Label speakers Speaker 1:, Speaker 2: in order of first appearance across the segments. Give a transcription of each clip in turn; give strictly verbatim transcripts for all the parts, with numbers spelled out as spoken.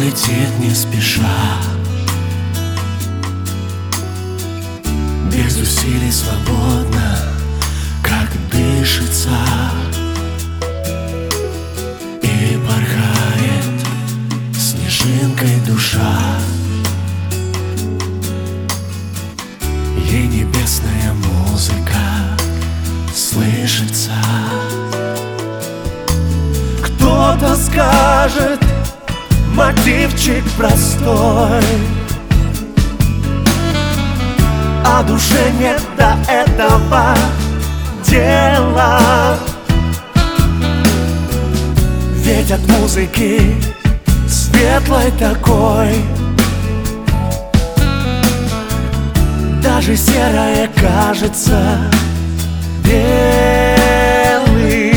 Speaker 1: летит не спеша, без усилий свободно, как дышится, и порхает снежинкой душа. Ей небесная музыка слышится. Кто-то скажет, мотивчик простой, а душе нет до этого дела. Ведь от музыки светлой такой даже серое кажется белым.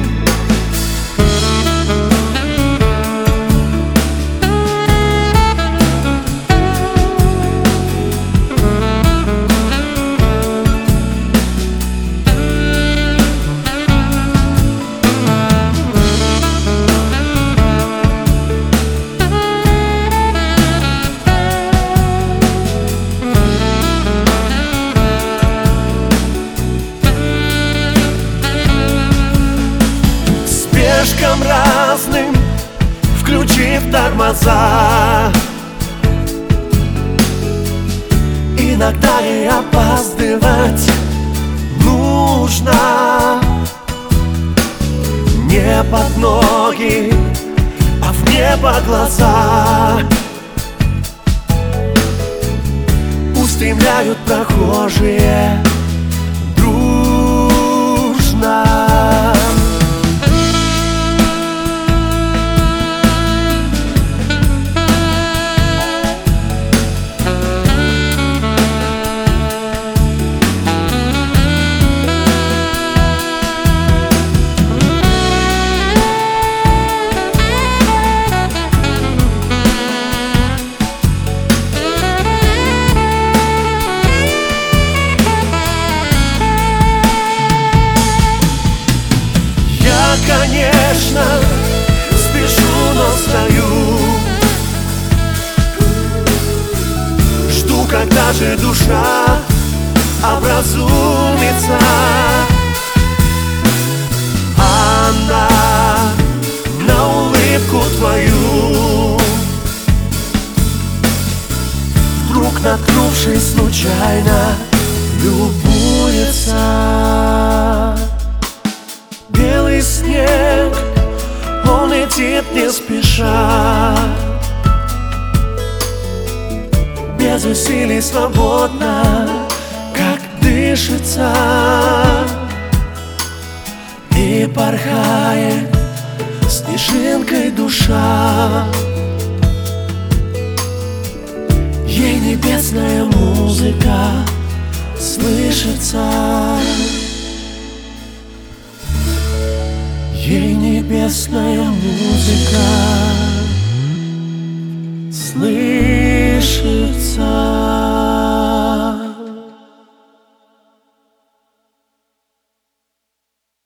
Speaker 1: Слишком разным, включив тормоза, иногда и опаздывать нужно. Не под ноги, а в небо глаза устремляют прохожие дружно. Конечно, спешу, но стою, жду, когда же душа образумится. Она на улыбку твою, вдруг наткнувшись случайно, любуется. Белый снег, он летит не спеша, без усилий свободно, как дышится, и порхает снежинкой душа. Ей небесная музыка слышится. Ей небесная музыка слышится.